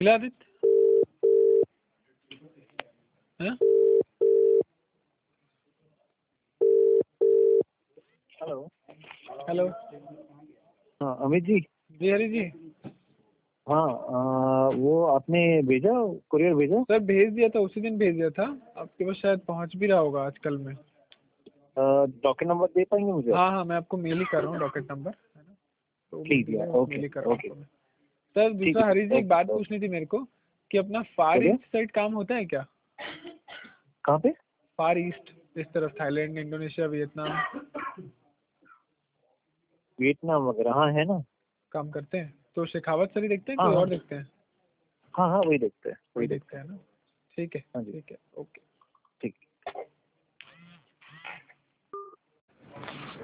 आदित्य हाँ? Hello. Hello. हाँ अमित जी। जी हरी जी। हाँ वो आपने भेजा, कुरियर भेजा? सर भेज दिया था, उसी दिन भेज दिया था, आपके पास शायद पहुंच भी रहा होगा आजकल में। डॉक्यूमेंट नंबर दे पाएंगे मुझे? हाँ हाँ, मैं आपको मेल ही कर रहा हूँ डॉक्यूमेंट नंबर, है ना, तो प्लीज मेल यार। मेल ओके ही कर रहा हूँ ओके। आपको मैं। सर ठीक दूसरा है हरी जी, एक बात ओके ओके। पूछनी थी मेरे को कि अपना फार बोलिए। ईस्ट साइड काम होता है क्या? कहाँ पे? फार ईस्ट, इस तरफ थाईलैंड, इंडोनेशिया, वियतनाम वियतनाम वगैरह? हाँ है ना। काम करते हैं? तो शेखावत सर ही देखते हैं, हाँ कोई हाँ और देखते हैं? हाँ हाँ वही देखते हैं, वही वही देखते देखते हैं। हैं ना। ठीक है हाँ जी। ठीक है, ओके।